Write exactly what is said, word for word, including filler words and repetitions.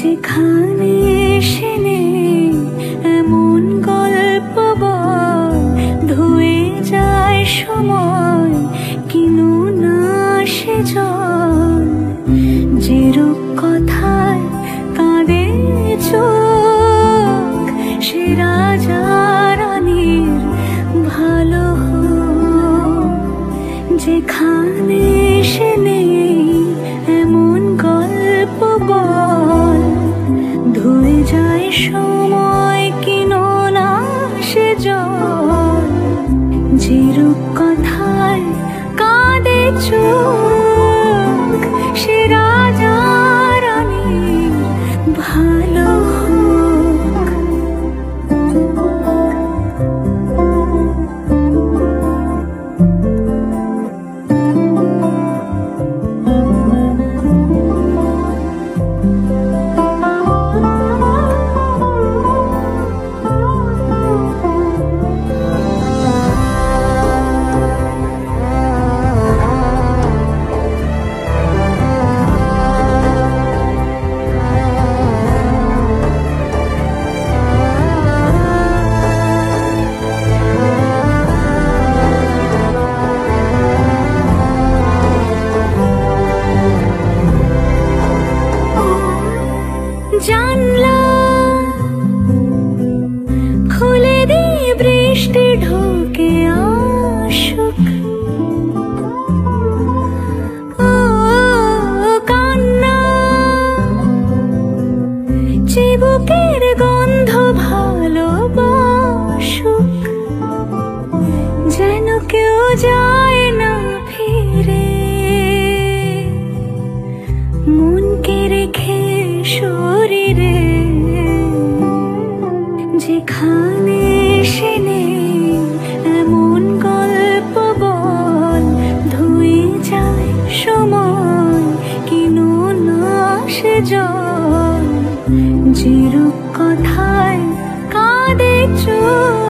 যেখানে সে নেই এমন গল্প বল, ধুয়ে যায় সময় কিনু না সে জল। যে রূপকথায় কাঁদে চোখ, সে রাজা রানীর ভালো হোক। যেখানে সে নেই এমন গল্প বল, ধুয়ে যায় সময় কিনো না সে জল। যে রূপকথায় কাঁদে চোখ, সে রাজা রানীর ভালো হোক। জানলা খুলে দিয়ে বৃষ্টি ঢোকে আসুক, ও কান্না চিবুকের গন্ধ ভালোবাসুক। যেন কেউ যায় না ফিরে, মনকে রেখে শরীরে। যেখানে সে নেই এমন গল্প বল, ধুয়ে যায় সময় কিনো না সে জল। যে রূপকথায় কাঁদে চোখ,